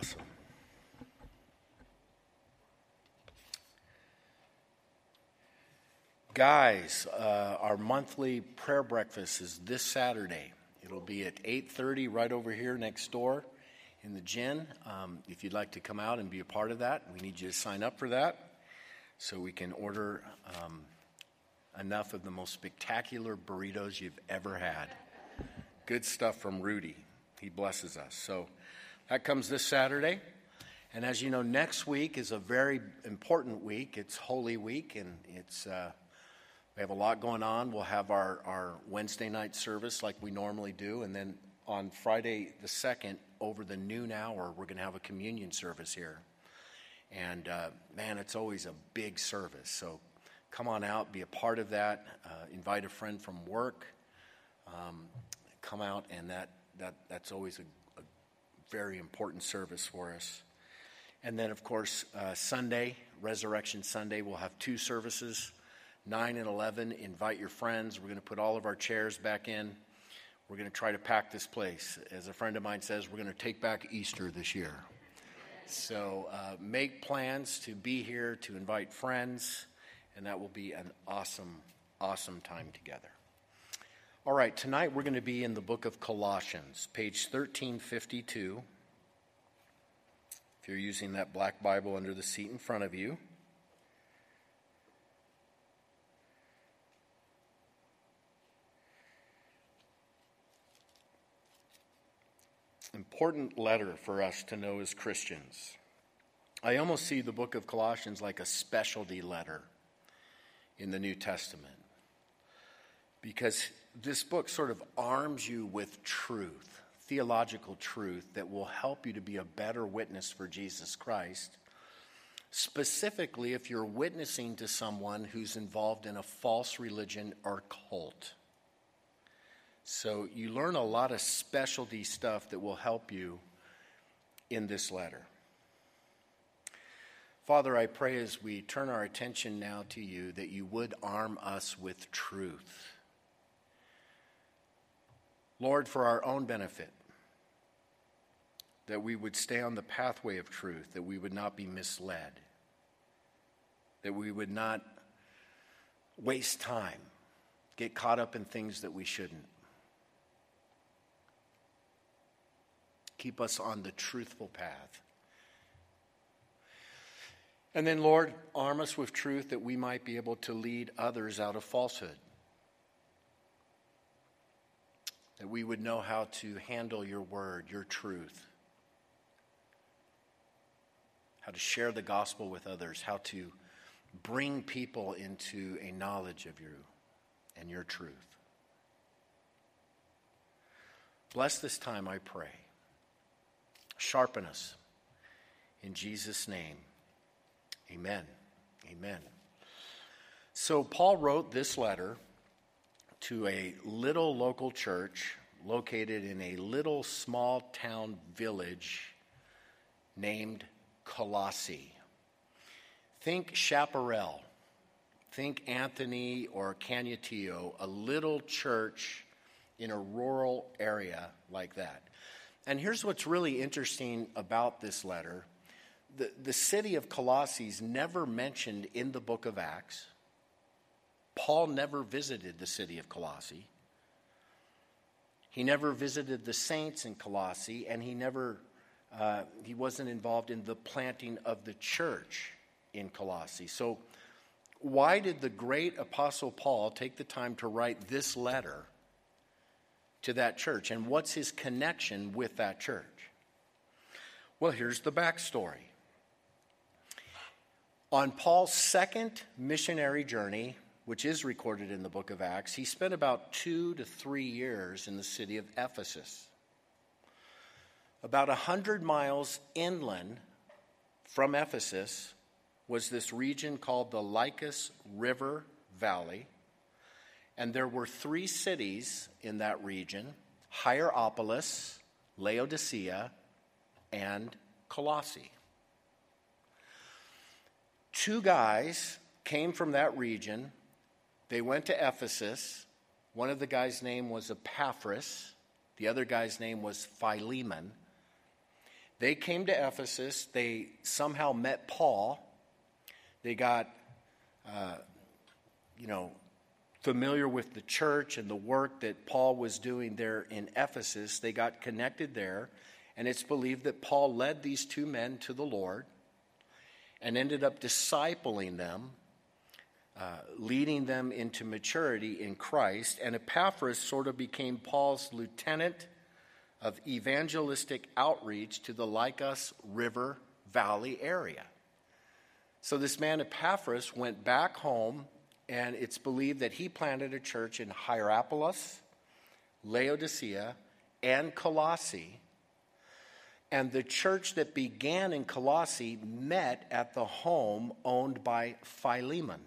Awesome. Guys, our monthly prayer breakfast is this Saturday. It'll be at 8:30 right over here next door in the gym. If you'd like to come out and be a part of that, we need you to sign up for that so we can order enough of the most spectacular burritos you've ever had. Good stuff from Rudy. He blesses us. So that comes this Saturday. And as you know, next week is a very important week. It's Holy Week, and we have a lot going on. We'll have our Wednesday night service like we normally do. And then on Friday the 2nd, over the noon hour, we're going to have a communion service here. And, man, it's always a big service. So come on out, be a part of that. Invite a friend from work. Come out, and that's always a very important service for us. And then, of course, Sunday, Resurrection Sunday, we'll have 2 services, 9 and 11. Invite your friends. We're going to put all of our chairs back in. We're going to try to pack this place. As a friend of mine says, we're going to take back Easter this year. So make plans to be here, to invite friends, and that will be an awesome, awesome time together. All right, tonight we're going to be in the book of Colossians, page 1352. If you're using that black Bible under the seat in front of you. Important letter for us to know as Christians. I almost see the book of Colossians like a specialty letter in the New Testament, because this book sort of arms you with truth, theological truth that will help you to be a better witness for Jesus Christ, specifically if you're witnessing to someone who's involved in a false religion or cult. So you learn a lot of specialty stuff that will help you in this letter. Father, I pray as we turn our attention now to you that you would arm us with truth. Lord, for our own benefit, that we would stay on the pathway of truth, that we would not be misled, that we would not waste time, get caught up in things that we shouldn't. Keep us on the truthful path. And then, Lord, arm us with truth that we might be able to lead others out of falsehood. That we would know how to handle your word, your truth. How to share the gospel with others. How to bring people into a knowledge of you and your truth. Bless this time, I pray. Sharpen us. In Jesus' name, amen. Amen. So Paul wrote this letter to a little local church located in a little small town village named Colossae. Think Chaparral. Think Anthony or Canutillo, a little church in a rural area like that. And here's what's really interesting about this letter. The city of Colossae is never mentioned in the book of Acts. Paul never visited the city of Colossae. He never visited the saints in Colossae, and he wasn't involved in the planting of the church in Colossae. So why did the great apostle Paul take the time to write this letter to that church? And what's his connection with that church? Well, here's the backstory. On Paul's second missionary journey, which is recorded in the book of Acts, he spent about 2 to 3 years in the city of Ephesus. About 100 miles inland from Ephesus was this region called the Lycus River Valley. And there were 3 cities in that region: Hierapolis, Laodicea, and Colossae. 2 guys came from that region. They went to Ephesus. One of the guys' name was Epaphras. The other guy's name was Philemon. They came to Ephesus. They somehow met Paul. They got, familiar with the church and the work that Paul was doing there in Ephesus. They got connected there. And it's believed that Paul led these two men to the Lord and ended up discipling them, leading them into maturity in Christ. And Epaphras sort of became Paul's lieutenant of evangelistic outreach to the Lycus River Valley area. So this man Epaphras went back home, and it's believed that he planted a church in Hierapolis, Laodicea, and Colossae. And the church that began in Colossae met at the home owned by Philemon.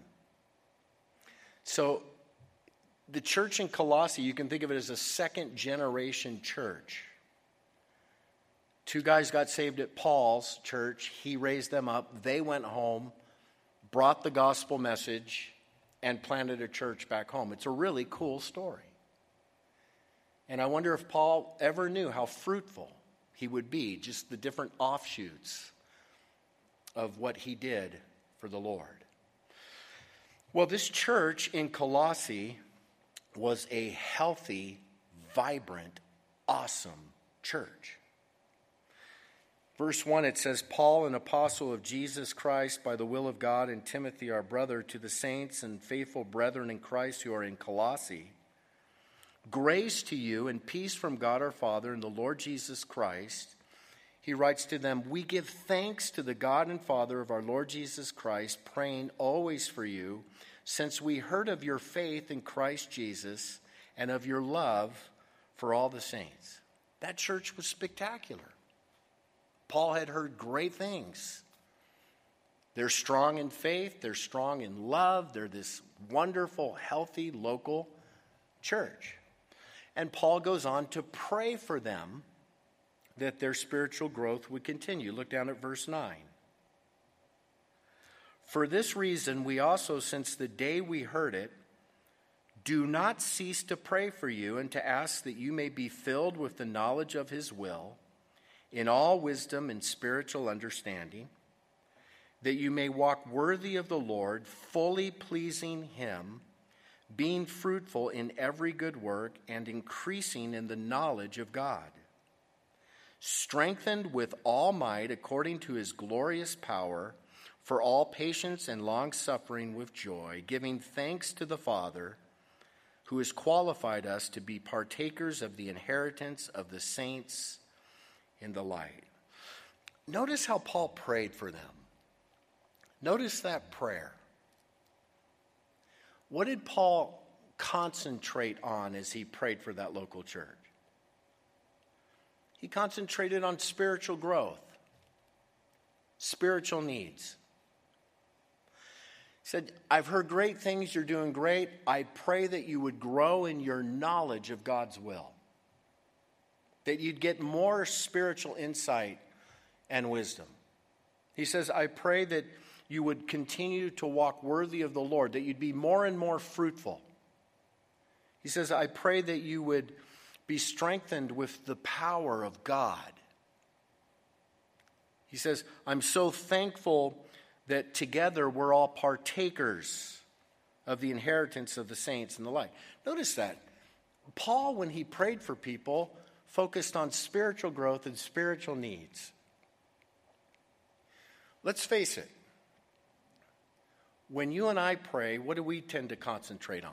So the church in Colossae, you can think of it as a second generation church. Two guys got saved at Paul's church. He raised them up. They went home, brought the gospel message, and planted a church back home. It's a really cool story. And I wonder if Paul ever knew how fruitful he would be, just the different offshoots of what he did for the Lord. Well, this church in Colossae was a healthy, vibrant, awesome church. Verse 1, it says, Paul, an apostle of Jesus Christ by the will of God, and Timothy, our brother, to the saints and faithful brethren in Christ who are in Colossae, grace to you and peace from God our Father and the Lord Jesus Christ. He writes to them, we give thanks to the God and Father of our Lord Jesus Christ, praying always for you, since we heard of your faith in Christ Jesus and of your love for all the saints. That church was spectacular. Paul had heard great things. They're strong in faith. They're strong in love. They're this wonderful, healthy, local church. And Paul goes on to pray for them that their spiritual growth would continue. Look down at verse 9. For this reason, we also, since the day we heard it, do not cease to pray for you and to ask that you may be filled with the knowledge of his will, in all wisdom and spiritual understanding, that you may walk worthy of the Lord, fully pleasing him, being fruitful in every good work and increasing in the knowledge of God, strengthened with all might according to his glorious power, for all patience and long-suffering with joy, giving thanks to the Father, who has qualified us to be partakers of the inheritance of the saints in the light. Notice how Paul prayed for them. Notice that prayer. What did Paul concentrate on as he prayed for that local church? He concentrated on spiritual growth, spiritual needs. He said, I've heard great things, you're doing great. I pray that you would grow in your knowledge of God's will, that you'd get more spiritual insight and wisdom. He says, I pray that you would continue to walk worthy of the Lord, that you'd be more and more fruitful. He says, I pray that you would be strengthened with the power of God. He says, I'm so thankful that together we're all partakers of the inheritance of the saints and the like. Notice that. Paul, when he prayed for people, focused on spiritual growth and spiritual needs. Let's face it. When you and I pray, what do we tend to concentrate on?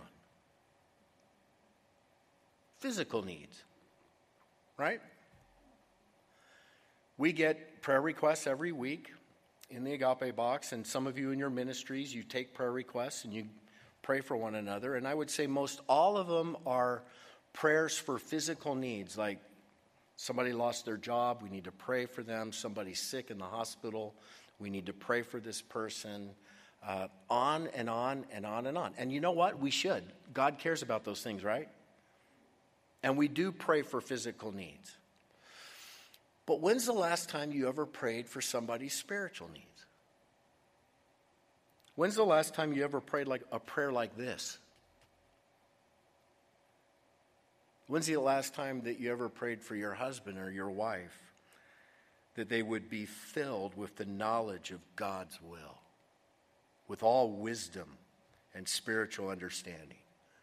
Physical needs, right? We get prayer requests every week in the Agape box, and some of you in your ministries, you take prayer requests and you pray for one another. And I would say most all of them are prayers for physical needs, like somebody lost their job, we need to pray for them. Somebody's sick in the hospital, we need to pray for this person. On and on and on and on. And you know what? We should. God cares about those things, right? And we do pray for physical needs. But when's the last time you ever prayed for somebody's spiritual needs? When's the last time you ever prayed like a prayer like this? When's the last time that you ever prayed for your husband or your wife? that they would be filled with the knowledge of God's will, with all wisdom and spiritual understanding.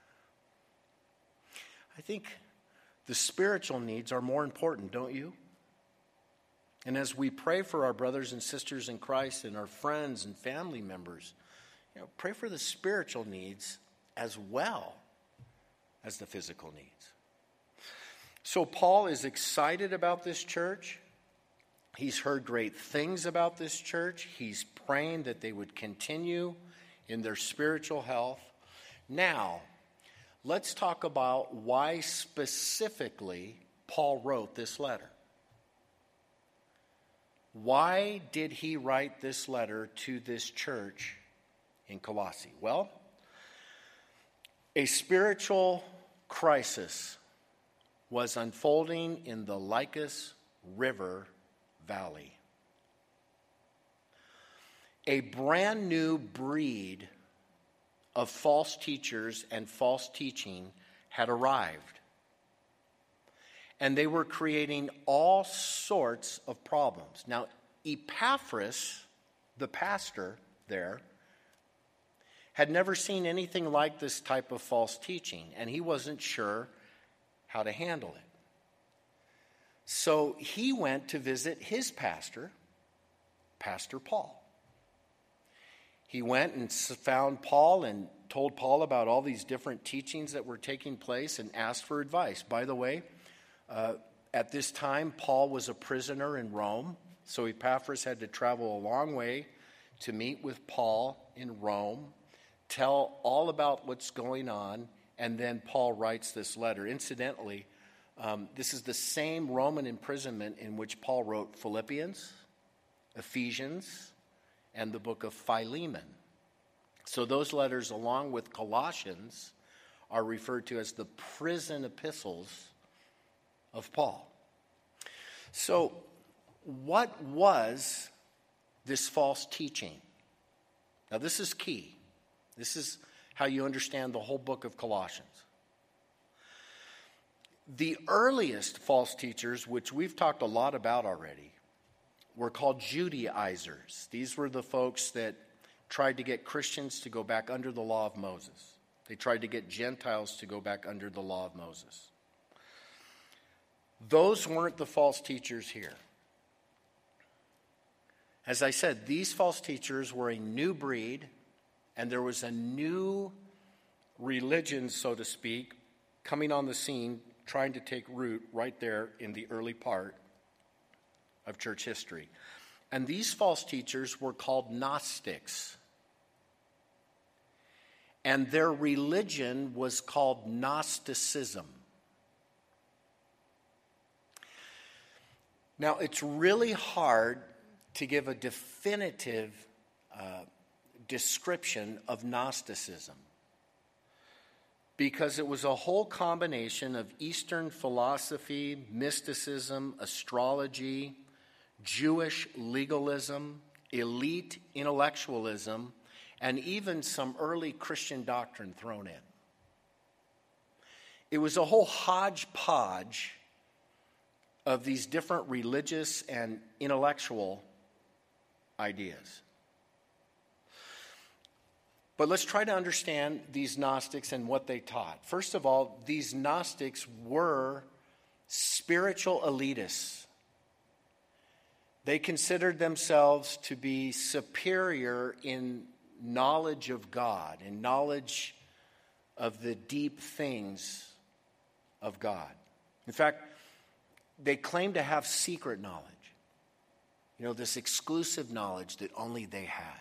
I think the spiritual needs are more important, don't you? And as we pray for our brothers and sisters in Christ and our friends and family members, pray for the spiritual needs as well as the physical needs. So Paul is excited about this church. He's heard great things about this church. He's praying that they would continue in their spiritual health. Now, let's talk about why specifically Paul wrote this letter. Why did he write this letter to this church in Colossae? Well, a spiritual crisis was unfolding in the Lycus River Valley. A brand new breed of false teachers and false teaching had arrived. And they were creating all sorts of problems. Now, Epaphras, the pastor there, had never seen anything like this type of false teaching, and he wasn't sure how to handle it. So he went to visit his pastor, Pastor Paul. He went and found Paul and told Paul about all these different teachings that were taking place and asked for advice. By the way, at this time, Paul was a prisoner in Rome, so Epaphras had to travel a long way to meet with Paul in Rome, tell all about what's going on, and then Paul writes this letter. Incidentally, this is the same Roman imprisonment in which Paul wrote Philippians, Ephesians, and the book of Philemon. So those letters, along with Colossians, are referred to as the prison epistles of Paul. So what was this false teaching? Now this is key. This is how you understand the whole book of Colossians. The earliest false teachers, which we've talked a lot about already, were called Judaizers. These were the folks that tried to get Christians to go back under the law of Moses. They tried to get Gentiles to go back under the law of Moses. Those weren't the false teachers here. As I said, these false teachers were a new breed, and there was a new religion, so to speak, coming on the scene, trying to take root right there in the early part of church history. And these false teachers were called Gnostics. And their religion was called Gnosticism. Now, it's really hard to give a definitive description of Gnosticism, because it was a whole combination of Eastern philosophy, mysticism, astrology, Jewish legalism, elite intellectualism, and even some early Christian doctrine thrown in. It was a whole hodgepodge of these different religious and intellectual ideas. But let's try to understand these Gnostics and what they taught. First of all, these Gnostics were spiritual elitists. They considered themselves to be superior in knowledge of God and knowledge of the deep things of God. In fact, they claimed to have secret knowledge. This exclusive knowledge that only they had.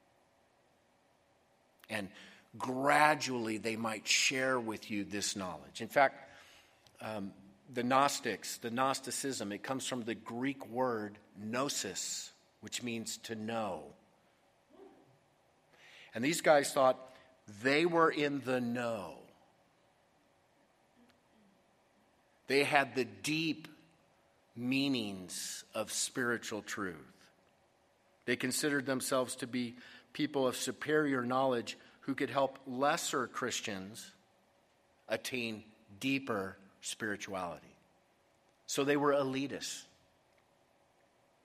And gradually they might share with you this knowledge. In fact, the Gnostics, the Gnosticism, it comes from the Greek word gnosis, which means to know. And these guys thought they were in the know. They had the deep meanings of spiritual truth. They considered themselves to be people of superior knowledge who could help lesser Christians attain deeper spirituality. So they were elitists.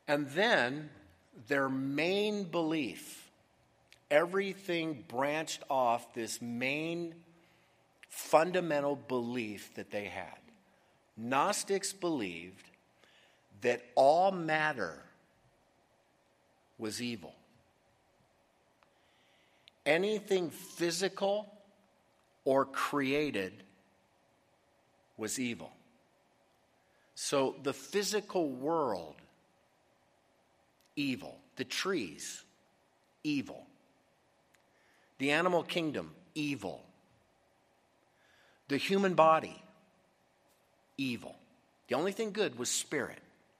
And then their main belief, everything branched off this main fundamental belief that they had. Gnostics believed that all matter was evil. Anything physical or created was evil. So the physical world, evil. The trees, evil. The animal kingdom, evil. The human body, evil. The only thing good was spirit.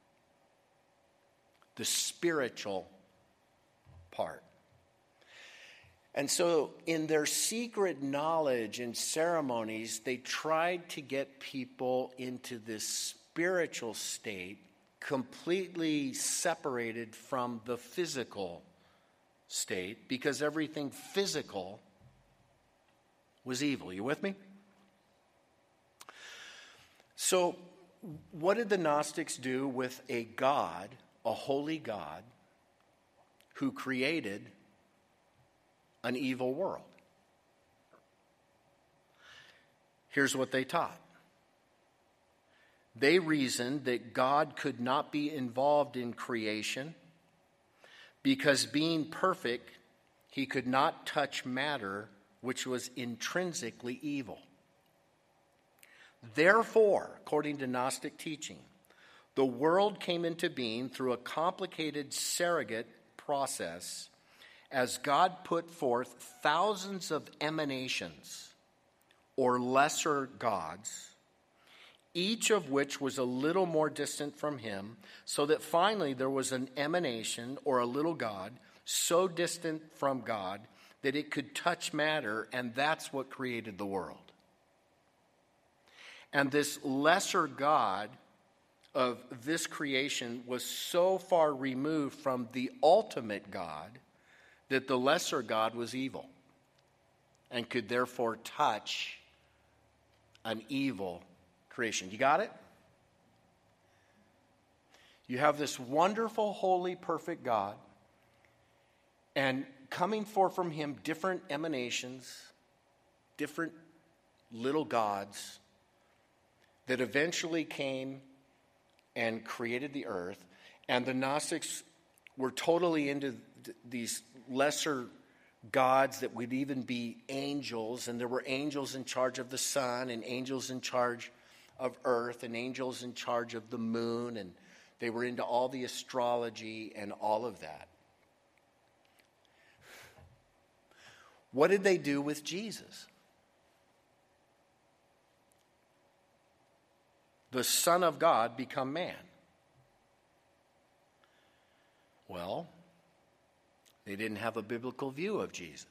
The spiritual part. And so in their secret knowledge and ceremonies, they tried to get people into this spiritual state, completely separated from the physical state, because everything physical was evil. You with me? So what did the Gnostics do with a God, a holy God, who created an evil world? Here's what they taught. They reasoned that God could not be involved in creation because, being perfect, he could not touch matter which was intrinsically evil. Therefore, according to Gnostic teaching, the world came into being through a complicated surrogate process as God put forth thousands of emanations or lesser gods, each of which was a little more distant from him, so that finally there was an emanation or a little god so distant from God that it could touch matter, and that's what created the world. And this lesser god of this creation was so far removed from the ultimate God that the lesser god was evil and could therefore touch an evil creation. You got it? You have this wonderful, holy, perfect God, and coming forth from him different emanations, different little gods that eventually came and created the earth. And the Gnostics were totally into these lesser gods that would even be angels, and there were angels in charge of the sun, and angels in charge of earth, and angels in charge of the moon, and they were into all the astrology and all of that. What did they do with Jesus? The Son of God become man. Well, they didn't have a biblical view of Jesus.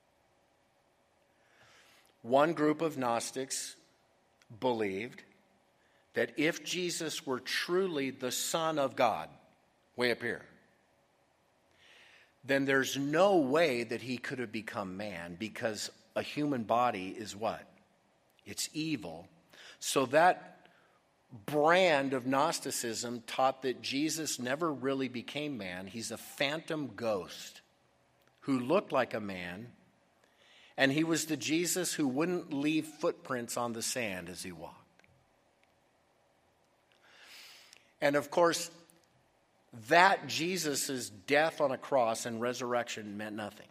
One group of Gnostics believed that if Jesus were truly the Son of God, way up here, then there's no way that he could have become man, because a human body is what? It's evil. So that brand of Gnosticism taught that Jesus never really became man. He's a phantom ghost who looked like a man, and he was the Jesus who wouldn't leave footprints on the sand as he walked. And of course, that Jesus' death on a cross and resurrection meant nothing.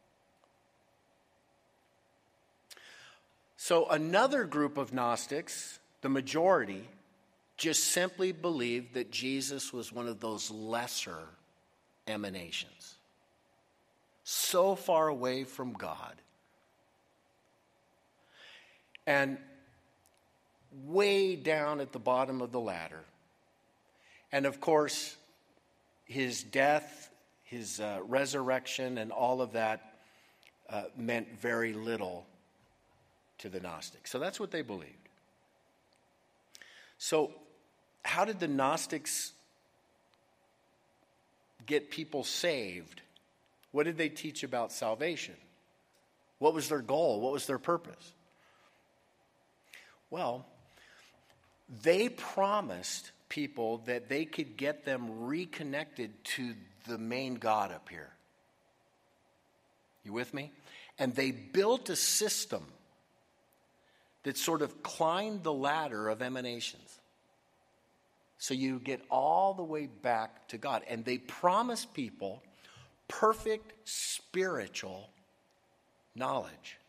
So another group of Gnostics, the majority, just simply believed that Jesus was one of those lesser emanations, so far away from God, and way down at the bottom of the ladder. And of course, his death, his resurrection, and all of that meant very little to the Gnostics. So that's what they believed. So how did the Gnostics get people saved? What did they teach about salvation? What was their goal? What was their purpose? Well, they promised people that they could get them reconnected to the main God up here. You with me? And they built a system that sort of climbed the ladder of emanations. So you get all the way back to God. And they promise people perfect spiritual knowledge.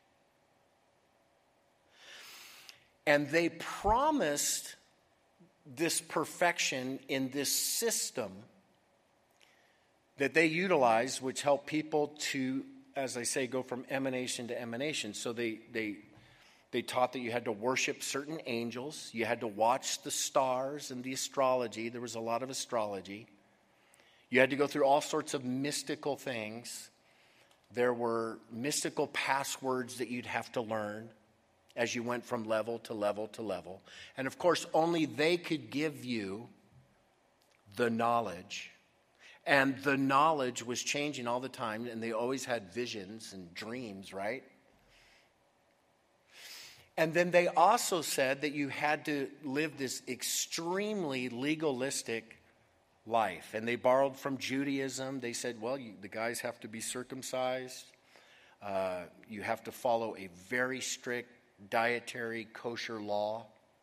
And they promised this perfection in this system that they utilize, which helped people to, as I say, go from emanation to emanation. So they taught that you had to worship certain angels. You had to watch the stars and the astrology. There was a lot of astrology. You had to go through all sorts of mystical things. There were mystical passwords that you'd have to learn as you went from level to level to level. And of course, only they could give you the knowledge. And the knowledge was changing all the time, and they always had visions and dreams, right? And then they also said that you had to live this extremely legalistic life. And they borrowed from Judaism. They said, well, the guys have to be circumcised. You have to follow a very strict dietary kosher law.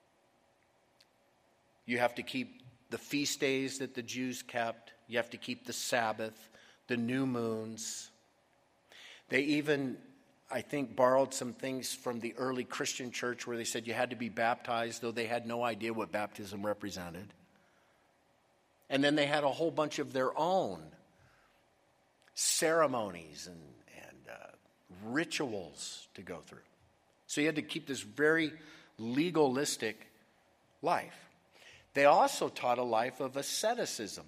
You have to keep the feast days that the Jews kept. You have to keep the Sabbath, the new moons. They even, I think, borrowed some things from the early Christian church where they said you had to be baptized, though they had no idea what baptism represented. And then they had a whole bunch of their own ceremonies and rituals to go through. So you had to keep this very legalistic life. They also taught a life of asceticism.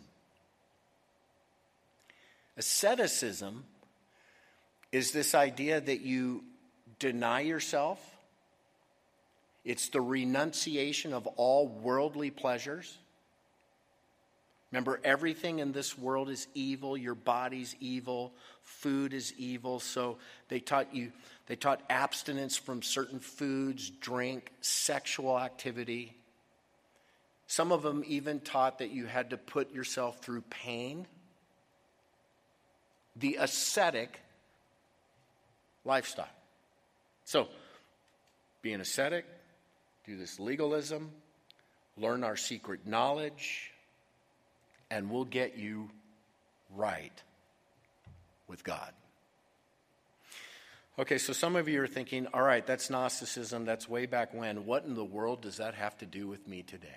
Asceticism is this idea that you deny yourself. It's the renunciation of all worldly pleasures. Remember, everything in this world is evil. Your body's evil. Food is evil. So they taught abstinence from certain foods, drink, sexual activity. Some of them even taught that you had to put yourself through pain. The ascetic lifestyle. So, be an ascetic, do this legalism, learn our secret knowledge, and we'll get you right with God. Okay, so some of you are thinking, all right, that's Gnosticism, that's way back when. What in the world does that have to do with me today?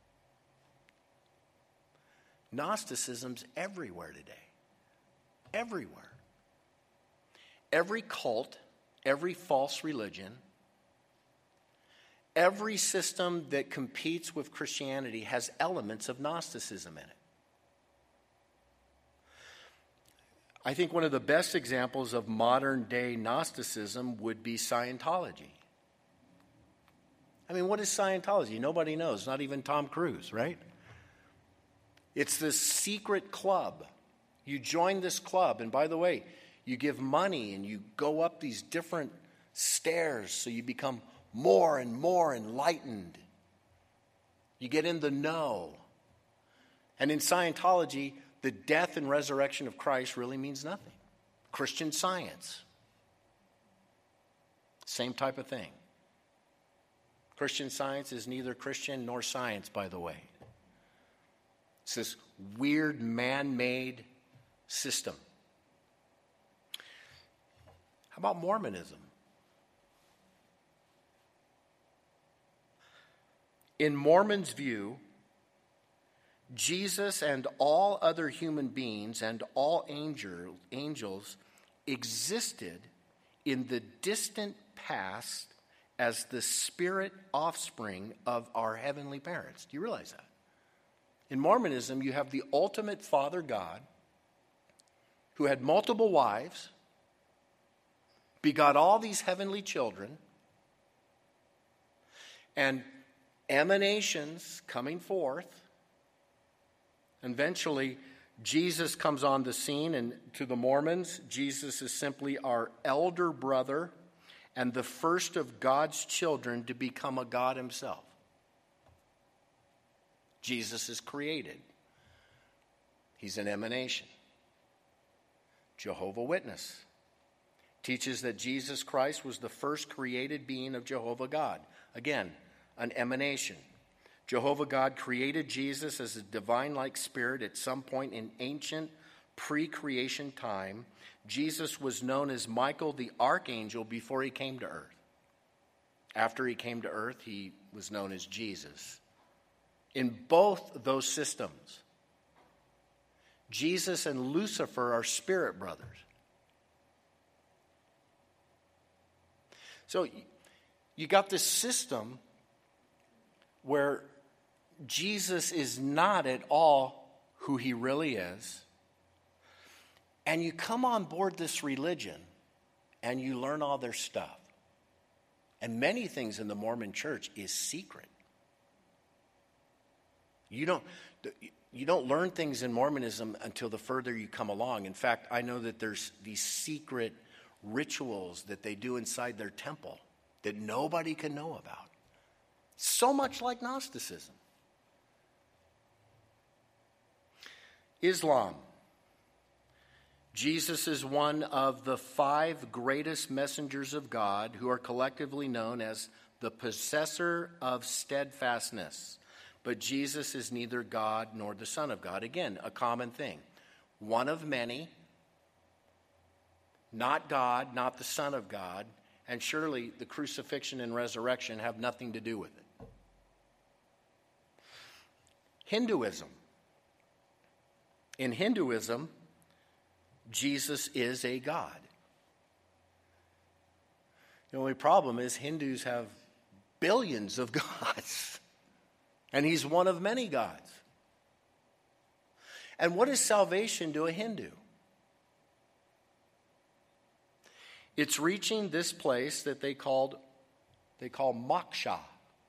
Gnosticism's everywhere today. Everywhere. Every cult, every false religion, every system that competes with Christianity has elements of Gnosticism in it. I think one of the best examples of modern day Gnosticism would be Scientology. I mean, what is Scientology? Nobody knows, not even Tom Cruise, right? It's this secret club. You join this club, and by the way, you give money and you go up these different stairs so you become more and more enlightened. You get in the know. And in Scientology, the death and resurrection of Christ really means nothing. Christian Science. Same type of thing. Christian Science is neither Christian nor science, by the way. It's this weird man-made system. How about Mormonism? In Mormons' view, Jesus and all other human beings and all angels existed in the distant past as the spirit offspring of our heavenly parents. Do you realize that? In Mormonism, you have the ultimate Father God who had multiple wives, begot all these heavenly children, and emanations coming forth. Eventually, Jesus comes on the scene, and to the Mormons, Jesus is simply our elder brother and the first of God's children to become a God himself. Jesus is created. He's an emanation. Jehovah Witness teaches that Jesus Christ was the first created being of Jehovah God. Again, an emanation. Jehovah God created Jesus as a divine-like spirit at some point in ancient pre-creation time. Jesus was known as Michael the Archangel before he came to earth. After he came to earth, he was known as Jesus. In both those systems, Jesus and Lucifer are spirit brothers. So you got this system where Jesus is not at all who he really is. And you come on board this religion and you learn all their stuff. And many things in the Mormon church is secret. You don't learn things in Mormonism until the further you come along. In fact, I know that there's these secret rituals that they do inside their temple that nobody can know about. So much like Gnosticism. Islam. Jesus is one of the 5 greatest messengers of God who are collectively known as the possessor of steadfastness. But Jesus is neither God nor the Son of God. Again, a common thing. One of many, not God, not the Son of God, and surely the crucifixion and resurrection have nothing to do with it. Hinduism. In Hinduism, Jesus is a God. The only problem is Hindus have billions of gods. And he's one of many gods. And what is salvation to a Hindu? It's reaching this place that they call moksha.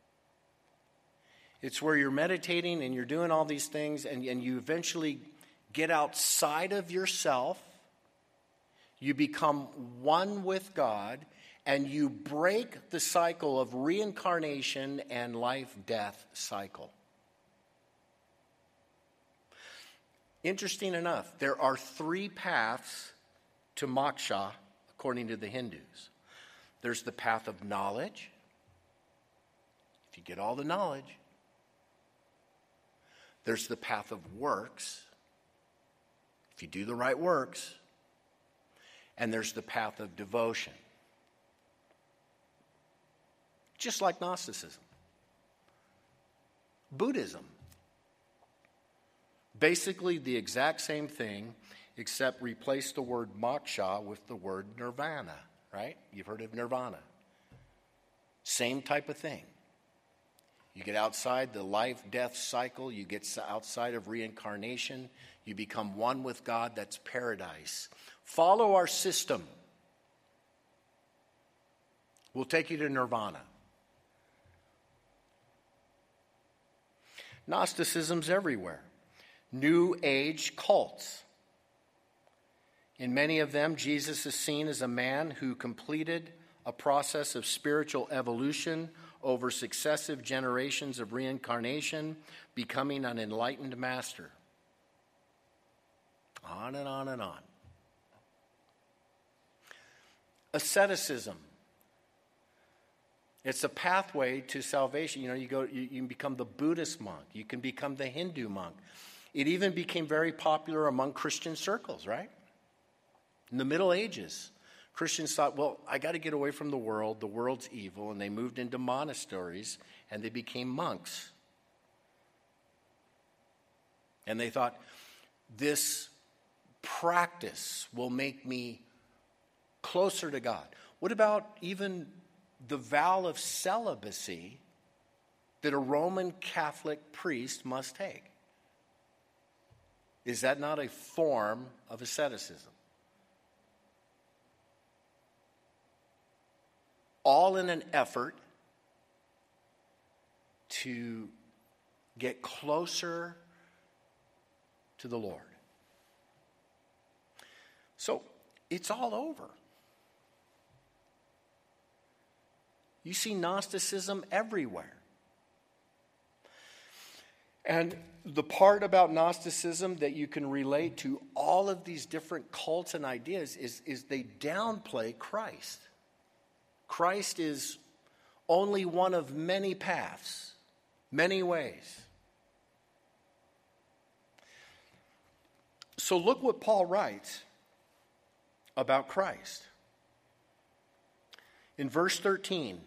It's where you're meditating and you're doing all these things and you eventually get outside of yourself. You become one with God and you break the cycle of reincarnation and life-death cycle. Interesting enough, there are 3 paths to moksha according to the Hindus. There's the path of knowledge. If you get all the knowledge. There's the path of works. If you do the right works. And there's the path of devotion. Just like Gnosticism. Buddhism. Basically the exact same thing, except replace the word moksha with the word nirvana, right? You've heard of nirvana. Same type of thing. You get outside the life-death cycle. You get outside of reincarnation. You become one with God. That's paradise. Follow our system. We'll take you to nirvana. Gnosticism's everywhere. New Age cults. In many of them, Jesus is seen as a man who completed a process of spiritual evolution over successive generations of reincarnation, becoming an enlightened master. On and on and on. Asceticism. It's a pathway to salvation. You can become the Buddhist monk. You can become the Hindu monk. It even became very popular among Christian circles, right? In the Middle Ages, Christians thought, well, I got to get away from the world. The world's evil. And they moved into monasteries and they became monks. And they thought, this practice will make me closer to God. What about even the vow of celibacy that a Roman Catholic priest must take? Is that not a form of asceticism? All in an effort to get closer to the Lord. So it's all over. You see Gnosticism everywhere. And the part about Gnosticism that you can relate to all of these different cults and ideas is they downplay Christ. Christ is only one of many paths, many ways. So look what Paul writes about Christ. In verse 13,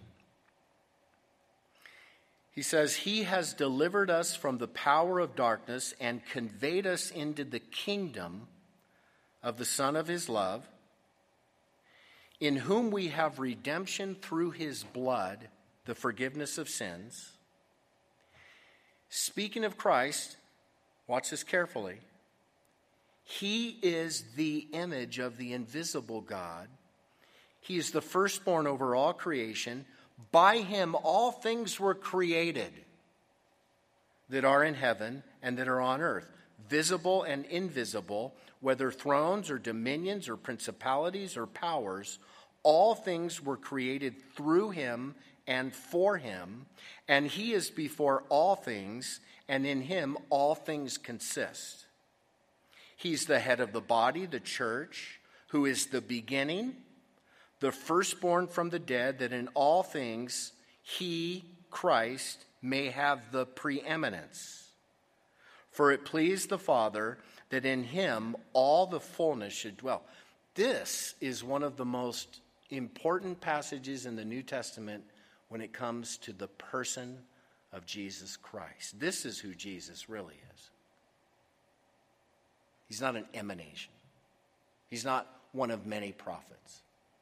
he says, "He has delivered us from the power of darkness and conveyed us into the kingdom of the Son of his love, in whom we have redemption through his blood, the forgiveness of sins." Speaking of Christ, watch this carefully. He is the image of the invisible God. He is the firstborn over all creation. By him all things were created that are in heaven and that are on earth, visible and invisible, whether thrones or dominions or principalities or powers. All things were created through him and for him, and he is before all things, and in him all things consist. He's the head of the body, the church, who is the beginning, the firstborn from the dead, that in all things he, Christ, may have the preeminence. For it pleased the Father that in him all the fullness should dwell. This is one of the most important passages in the New Testament when it comes to the person of Jesus Christ. This is who Jesus really is. He's not an emanation. He's not one of many prophets.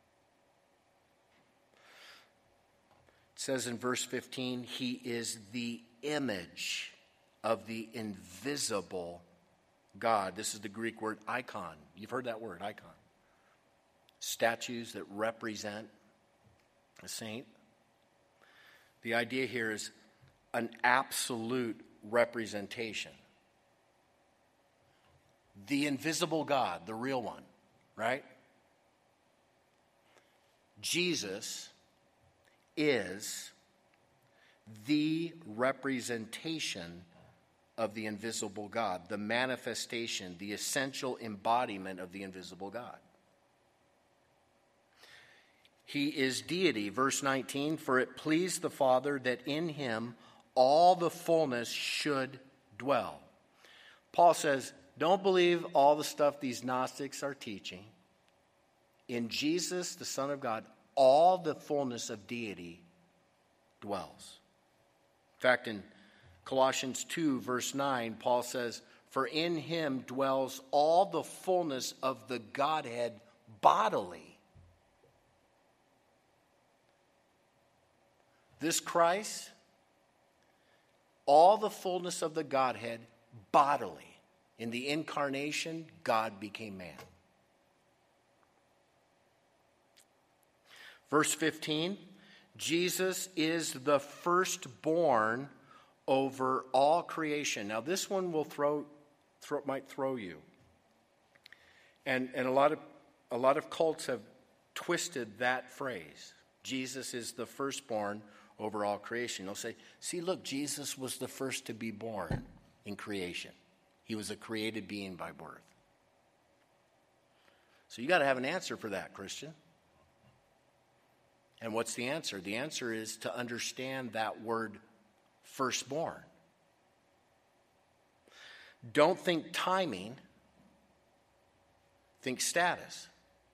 It says in verse 15, he is the image of the invisible God. This is the Greek word icon. You've heard that word, icon. Statues that represent a saint. The idea here is an absolute representation. The invisible God, the real one, right? Jesus is the representation of the invisible God, the manifestation, the essential embodiment of the invisible God. He is deity. Verse 19, for it pleased the Father that in him all the fullness should dwell. Paul says, don't believe all the stuff these Gnostics are teaching. In Jesus, the Son of God, all the fullness of deity dwells. In fact, in Colossians 2, verse 9, Paul says, for in him dwells all the fullness of the Godhead bodily. This Christ, all the fullness of the Godhead bodily. In the incarnation, God became man. Verse 15, Jesus is the firstborn over all creation. Now this one will might throw you. And a lot of cults have twisted that phrase. Jesus is the firstborn over all creation. They'll say, see, look, Jesus was the first to be born in creation. He was a created being by birth. So you got to have an answer for that, Christian. And what's the answer? The answer is to understand that word firstborn. Don't think timing, think status.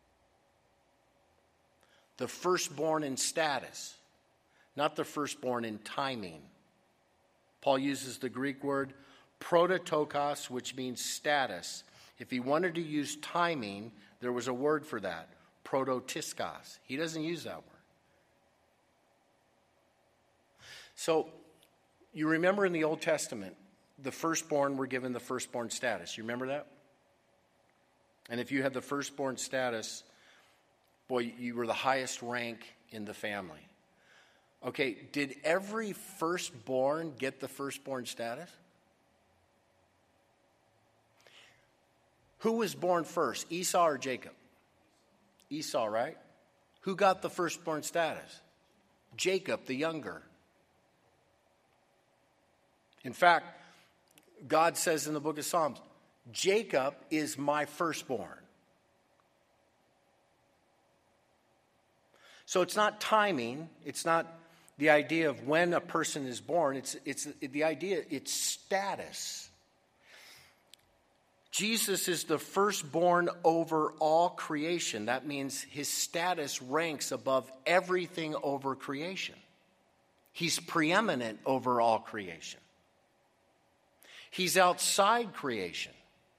The firstborn in status, not the firstborn in timing. Paul uses the Greek word prototokos, which means status. If he wanted to use timing, there was a word for that, prototiskos. He doesn't use that word. So, you remember in the Old Testament, the firstborn were given the firstborn status. You remember that? And if you had the firstborn status, boy, you were the highest rank in the family. Okay, did every firstborn get the firstborn status? Who was born first, Esau or Jacob? Esau, right? Who got the firstborn status? Jacob, the younger. In fact, God says in the book of Psalms, Jacob is my firstborn. So it's not timing. It's not the idea of when a person is born. It's the idea, it's status. Jesus is the firstborn over all creation. That means his status ranks above everything over creation. He's preeminent over all creation. He's outside creation.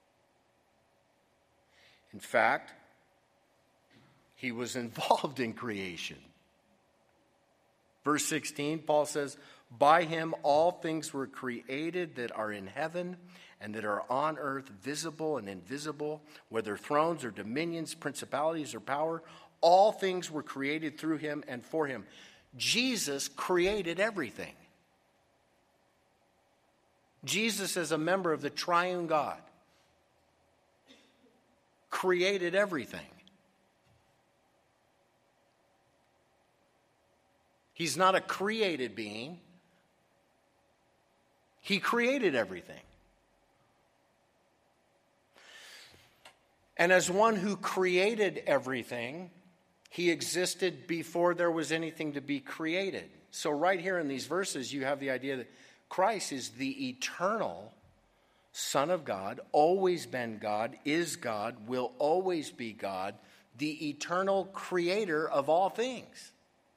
In fact, he was involved in creation. Verse 16, Paul says, by him all things were created that are in heaven and that are on earth, visible and invisible, whether thrones or dominions, principalities or power. All things were created through him and for him. Jesus created everything. Jesus, as a member of the triune God, created everything. He's not a created being. He created everything. And as one who created everything, he existed before there was anything to be created. So right here in these verses, you have the idea that Christ is the eternal Son of God, always been God, is God, will always be God, the eternal creator of all things.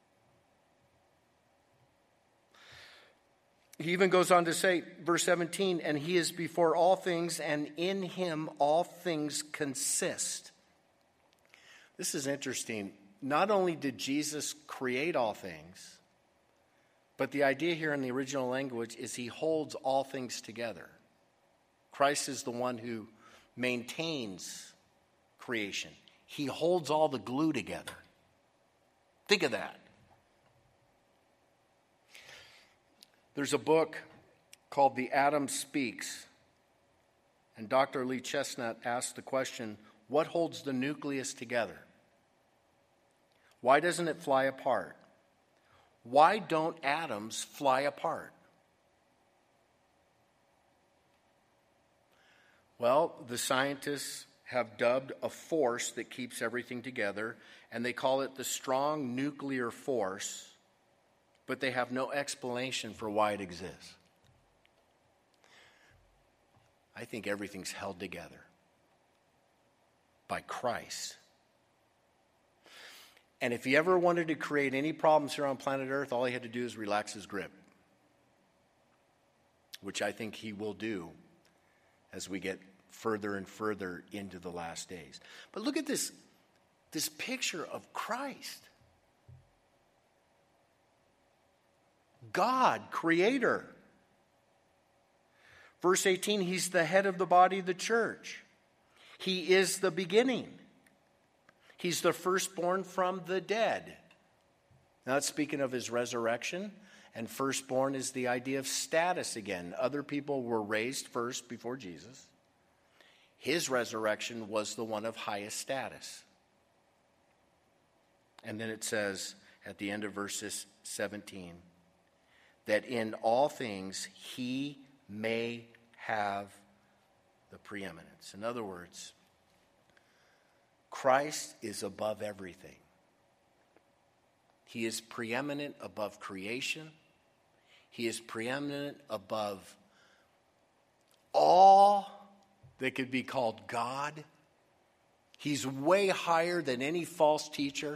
He even goes on to say, verse 17, and he is before all things, and in him all things consist. This is interesting. Not only did Jesus create all things, but the idea here in the original language is he holds all things together. Christ is the one who maintains creation. He holds all the glue together. Think of that. There's a book called The Atom Speaks, and Dr. Lee Chestnut asked the question, what holds the nucleus together? Why doesn't it fly apart? Why don't atoms fly apart? Well, the scientists have dubbed a force that keeps everything together, and they call it the strong nuclear force, but they have no explanation for why it exists. I think everything's held together by Christ. And if he ever wanted to create any problems here on planet Earth, all he had to do is relax his grip, which I think he will do as we get further and further into the last days. But look at this picture of Christ. God, creator. Verse 18, he's the head of the body of the church. He is the beginning. He's the firstborn from the dead. Now, that's speaking of his resurrection, and firstborn is the idea of status again. Other people were raised first before Jesus. His resurrection was the one of highest status. And then it says at the end of verse 17, that in all things he may have the preeminence. In other words, Christ is above everything. He is preeminent above creation. He is preeminent above all that could be called God. He's way higher than any false teacher.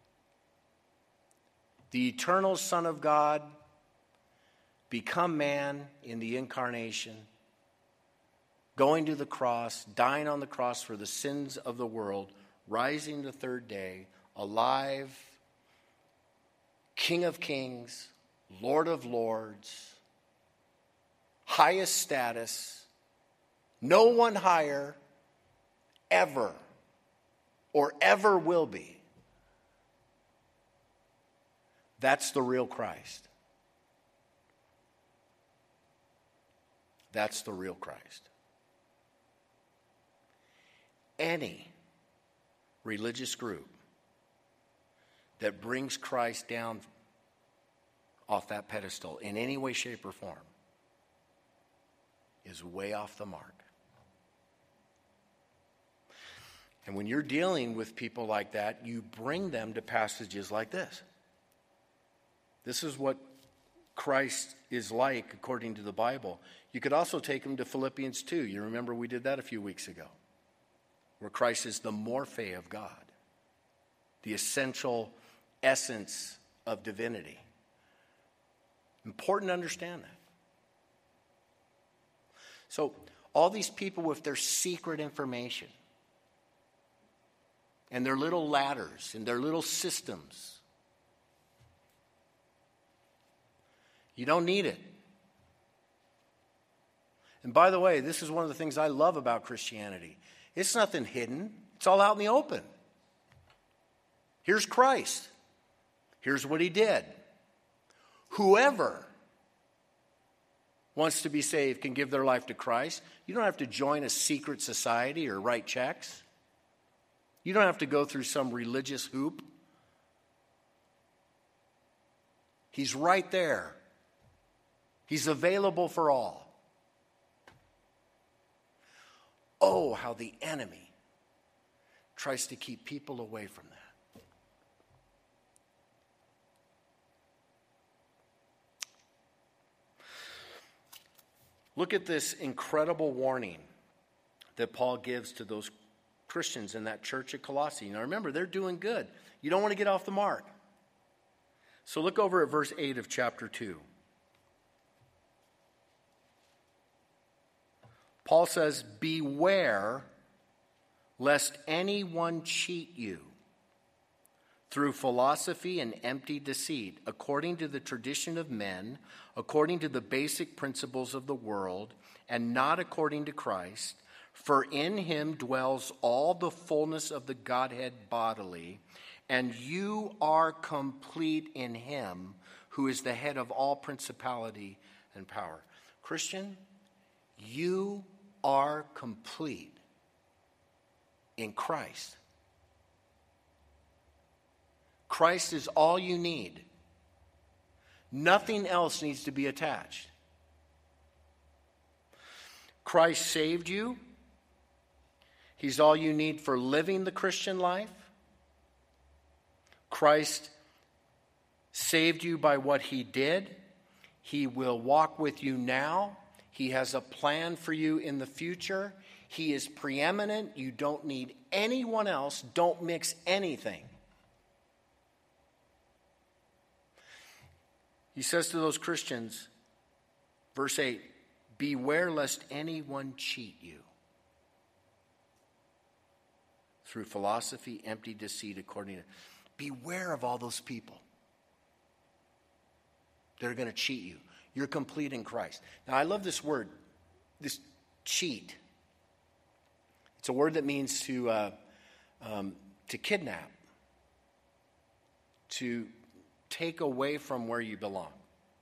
The eternal Son of God, become man in the incarnation, going to the cross, dying on the cross for the sins of the world, rising the third day, alive, King of kings, Lord of lords, highest status, no one higher ever or ever will be. That's the real Christ. That's the real Christ. Any religious group that brings Christ down off that pedestal in any way, shape, or form is way off the mark. And when you're dealing with people like that, you bring them to passages like this. This is what Christ is like according to the Bible. You could also take them to Philippians 2. You remember we did that a few weeks ago, where Christ is the morphe of God, the essential essence of divinity. Important to understand that. So all these people with their secret information and their little ladders and their little systems, you don't need it. And by the way, this is one of the things I love about Christianity. It's nothing hidden. It's all out in the open. Here's Christ. Here's what he did. Whoever wants to be saved can give their life to Christ. You don't have to join a secret society or write checks. You don't have to go through some religious hoop. He's right there. He's available for all. Oh, how the enemy tries to keep people away from that. Look at this incredible warning that Paul gives to those Christians in that church at Colossae. Now remember, they're doing good. You don't want to get off the mark. So look over at verse 8 of chapter 2. Paul says, beware lest anyone cheat you through philosophy and empty deceit, according to the tradition of men, according to the basic principles of the world, and not according to Christ. For in him dwells all the fullness of the Godhead bodily, and you are complete in him, who is the head of all principality and power. Christian, you are complete in Christ. Christ is all you need. Nothing else needs to be attached. Christ saved you. He's all you need for living the Christian life. Christ saved you by what he did. He will walk with you now. He has a plan for you in the future. He is preeminent. You don't need anyone else. Don't mix anything. He says to those Christians, verse 8, beware lest anyone cheat you through philosophy, empty deceit, according to... Beware of all those people that are going to cheat you. You're complete in Christ. Now, I love this word, this cheat. It's a word that means to kidnap, to take away from where you belong.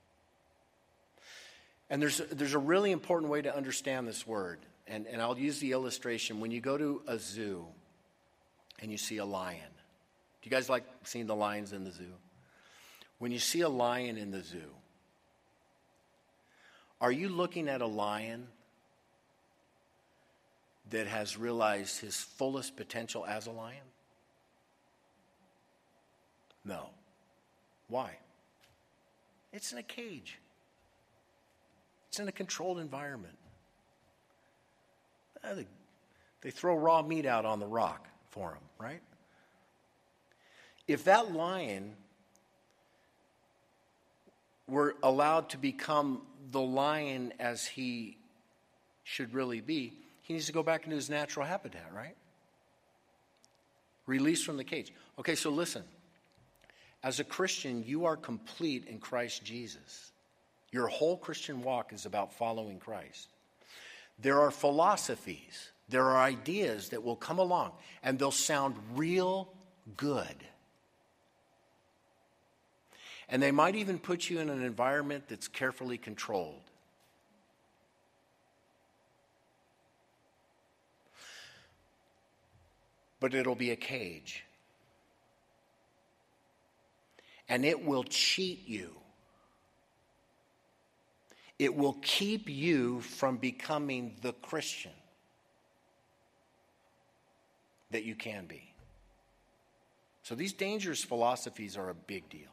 And there's a really important way to understand this word. And I'll use the illustration. When you go to a zoo and you see a lion. Do you guys like seeing the lions in the zoo? When you see a lion in the zoo, are you looking at a lion that has realized his fullest potential as a lion? No. Why? It's in a cage. It's in a controlled environment. They throw raw meat out on the rock for him, right? If that lion were allowed to become the lion as he should really be, he needs to go back into his natural habitat, right? Released from the cage. Okay, so listen. As a Christian, you are complete in Christ Jesus. Your whole Christian walk is about following Christ. There are philosophies, there are ideas that will come along, and they'll sound real good. And they might even put you in an environment that's carefully controlled. But it'll be a cage. And it will cheat you. It will keep you from becoming the Christian that you can be. So these dangerous philosophies are a big deal.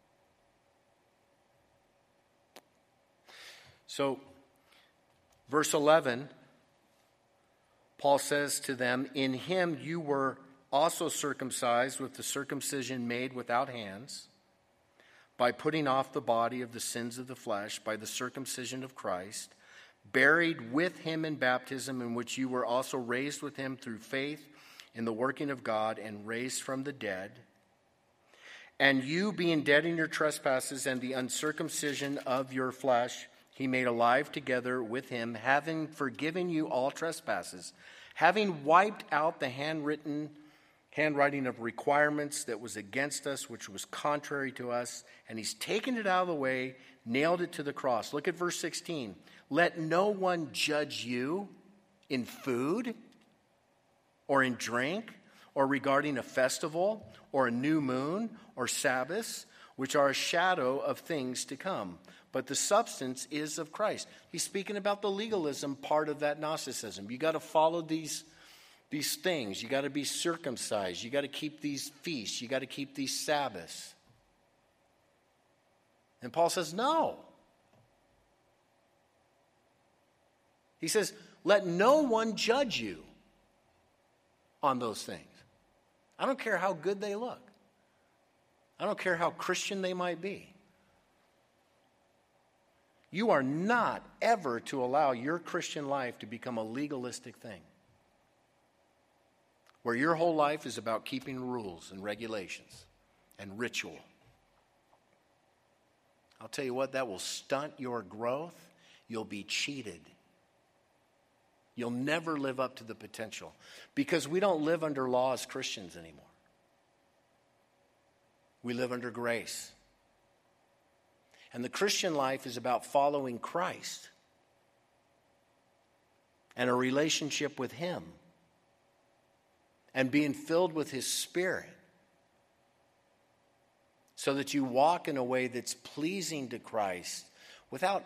So, verse 11, Paul says to them, "In him you were also circumcised with the circumcision made without hands, by putting off the body of the sins of the flesh by the circumcision of Christ, buried with him in baptism, in which you were also raised with him through faith in the working of God, and raised from the dead. And you, being dead in your trespasses and the uncircumcision of your flesh, he made alive together with him, having forgiven you all trespasses, having wiped out the handwriting of requirements that was against us, which was contrary to us, and he's taken it out of the way, nailed it to the cross." Look at verse 16. "Let no one judge you in food or in drink or regarding a festival or a new moon or Sabbaths, which are a shadow of things to come. But the substance is of Christ." He's speaking about the legalism part of that Gnosticism. You got to follow these things. You got to be circumcised. You got to keep these feasts. You got to keep these Sabbaths. And Paul says, no. He says, let no one judge you on those things. I don't care how good they look. I don't care how Christian they might be. You are not ever to allow your Christian life to become a legalistic thing, where your whole life is about keeping rules and regulations and ritual. I'll tell you what, that will stunt your growth. You'll be cheated. You'll never live up to the potential, because we don't live under law as Christians anymore. We live under grace. And the Christian life is about following Christ and a relationship with him and being filled with his Spirit, so that you walk in a way that's pleasing to Christ without,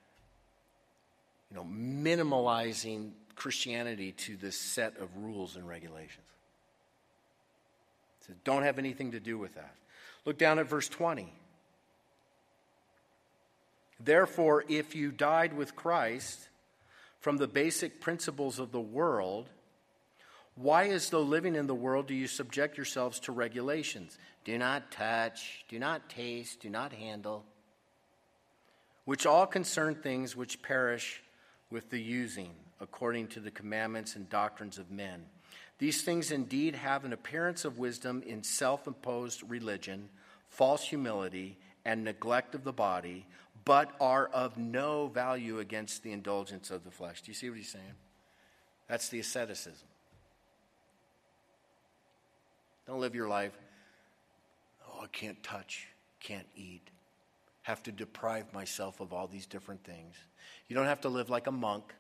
minimalizing Christianity to this set of rules and regulations. So don't have anything to do with that. Look down at verse 20. "Therefore, if you died with Christ from the basic principles of the world, why, as though living in the world, do you subject yourselves to regulations? Do not touch, do not taste, do not handle, which all concern things which perish with the using, according to the commandments and doctrines of men. These things indeed have an appearance of wisdom in self-imposed religion, false humility, and neglect of the body, but are of no value against the indulgence of the flesh." Do you see what he's saying? That's the asceticism. Don't live your life, I can't touch, can't eat, have to deprive myself of all these different things. You don't have to live like a monk.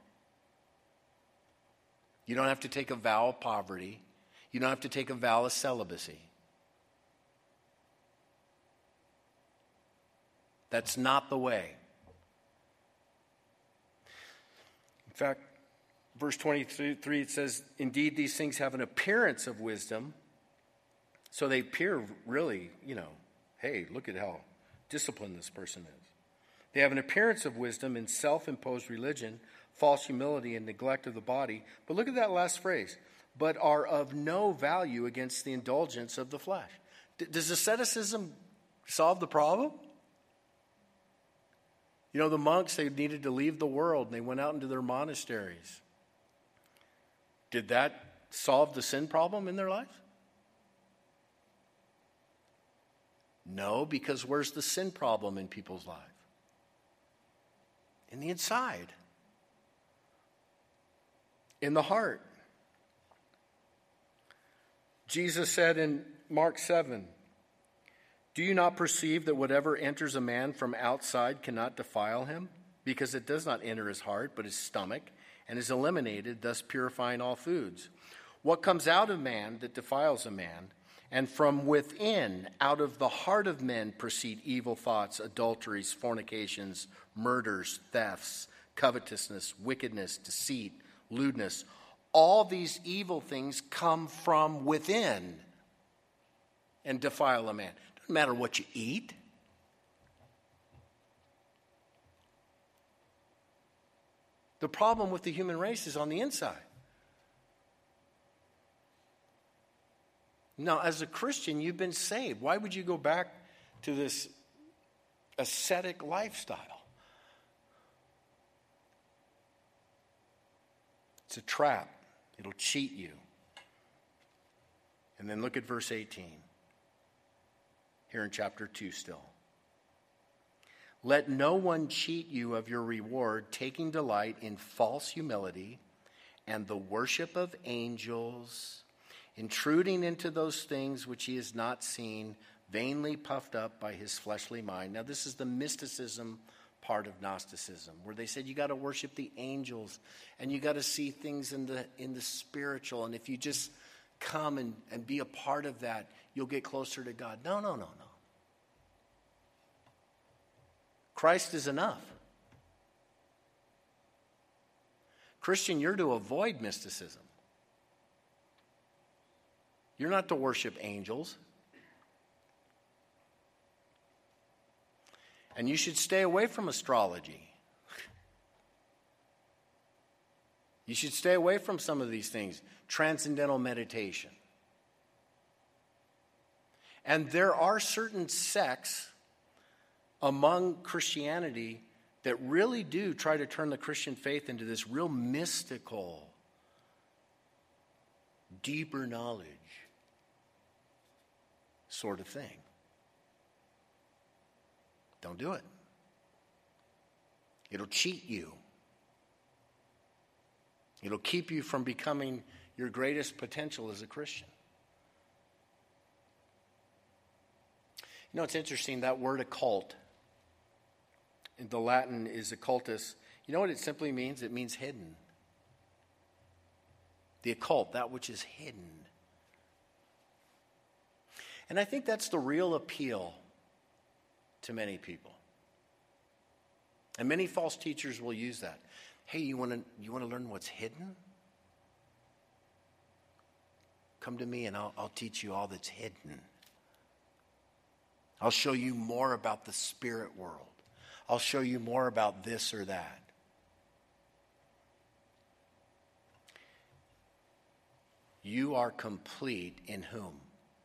You don't have to take a vow of poverty. You don't have to take a vow of celibacy. That's not the way. In fact, verse 23, it says, "Indeed, these things have an appearance of wisdom." So they appear really, hey, look at how disciplined this person is. They have an appearance of wisdom in self-imposed religion, false humility, and neglect of the body. But look at that last phrase, "but are of no value against the indulgence of the flesh." Does asceticism solve the problem? The monks, they needed to leave the world, and they went out into their monasteries. Did that solve the sin problem in their life? No, because where's the sin problem in people's lives? In the inside. In the heart. Jesus said in Mark 7, "Do you not perceive that whatever enters a man from outside cannot defile him? Because it does not enter his heart, but his stomach, and is eliminated, thus purifying all foods. What comes out of man that defiles a man, And from within, out of the heart of men, proceed evil thoughts, adulteries, fornications, murders, thefts, covetousness, wickedness, deceit, lewdness. All these evil things come from within and defile a man. Doesn't matter what you eat. The problem with the human race is on the inside. Now, as a Christian, you've been saved. Why would you go back to this ascetic lifestyle? It's a trap. It'll cheat you. And then look at verse 18. Here in chapter 2 still. Let no one cheat you of your reward, taking delight in false humility and the worship of angels, intruding into those things which he has not seen, vainly puffed up by his fleshly mind. Now, this is the mysticism part of Gnosticism, where they said you got to worship the angels and you got to see things in the spiritual. And if you just come and be a part of that, you'll get closer to God. No. Christ is enough. Christian, you're to avoid mysticism. You're not to worship angels. And you should stay away from astrology. You should stay away from some of these things. Transcendental meditation. And there are certain sects among Christianity that really do try to turn the Christian faith into this real mystical, deeper knowledge sort of thing. Don't do it. It'll cheat you. It'll keep you from becoming your greatest potential as a Christian. You know, it's interesting, that word occult, in the Latin is occultus. You know what it simply means? It means hidden. The occult, that which is hidden. And I think that's the real appeal to many people. And many false teachers will use that. Hey, you want to learn what's hidden? Come to me and I'll teach you all that's hidden. I'll show you more about the spirit world. I'll show you more about this or that. You are complete in whom?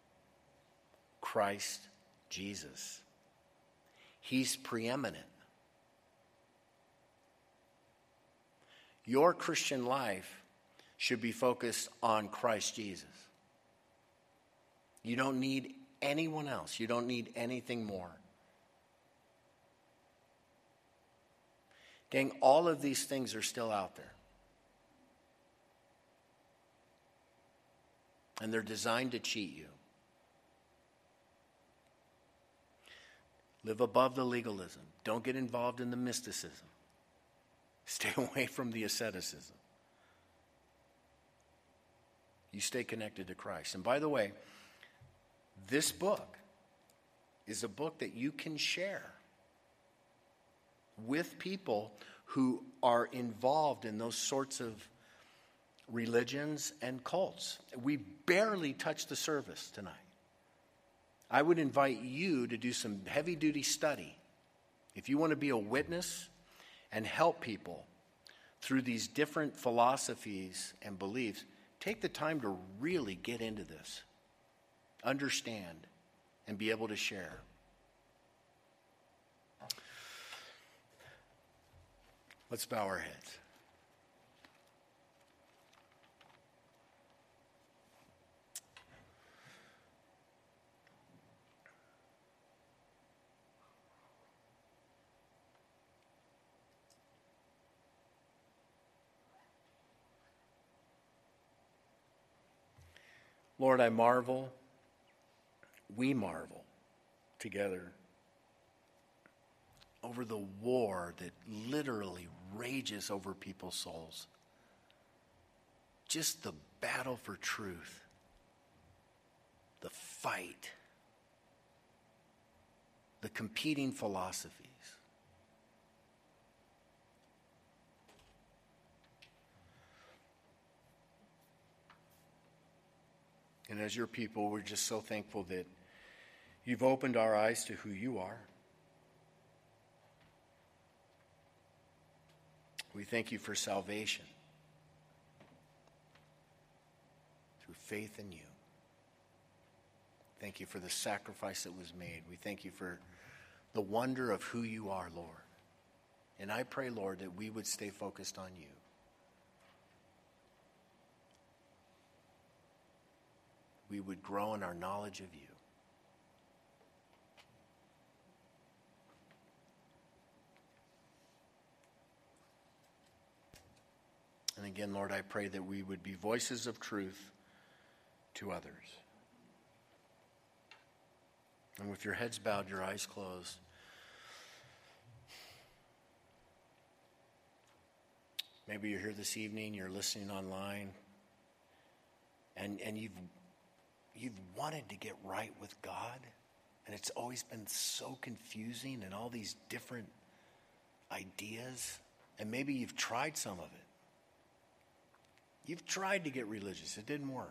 Christ Jesus. He's preeminent. Your Christian life should be focused on Christ Jesus. You don't need anyone else. You don't need anything more. Gang, all of these things are still out there. And they're designed to cheat you. Live above the legalism. Don't get involved in the mysticism. Stay away from the asceticism. You stay connected to Christ. And by the way, this book is a book that you can share with people who are involved in those sorts of religions and cults. We barely touched the surface tonight. I would invite you to do some heavy-duty study. If you want to be a witness and help people through these different philosophies and beliefs, take the time to really get into this, understand, and be able to share. Let's bow our heads. Lord, I marvel, we marvel together over the war that literally rages over people's souls. Just the battle for truth. the fight, the competing philosophies. And as your people, we're just so thankful that you've opened our eyes to who you are. We thank you for salvation through faith in you. Thank you for the sacrifice that was made. We thank you for the wonder of who you are, Lord. And I pray, Lord, that we would stay focused on you. We would grow in our knowledge of you. And again, Lord, I pray that we would be voices of truth to others. And with your heads bowed, your eyes closed, maybe you're here this evening, you're listening online, and you've wanted to get right with God, and it's always been so confusing and all these different ideas, and maybe you've tried some of it. You've tried to get religious. It didn't work.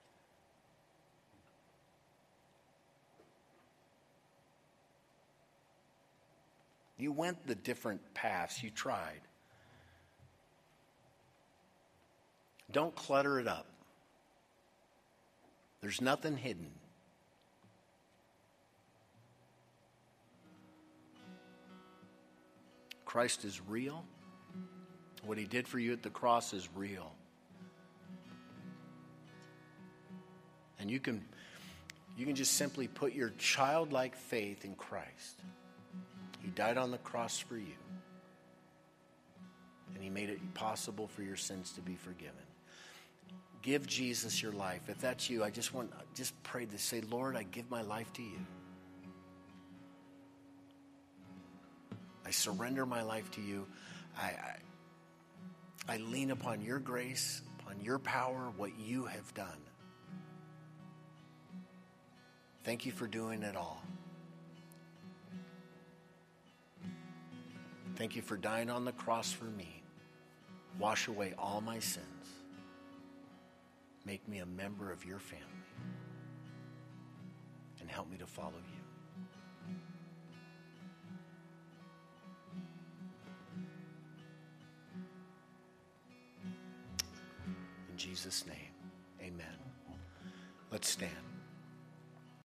You went the different paths. You tried. Don't clutter it up. There's nothing hidden. Christ is real. What he did for you at the cross is real. And you can just simply put your childlike faith in Christ. He died on the cross for you. And he made it possible for your sins to be forgiven. Give Jesus your life. If that's you, I just pray to say, Lord, I give my life to you. I surrender my life to you. I lean upon your grace, upon your power, what you have done. Thank you for doing it all. Thank you for dying on the cross for me. Wash away all my sins. Make me a member of your family. And help me to follow you. In Jesus' name, amen. Let's stand.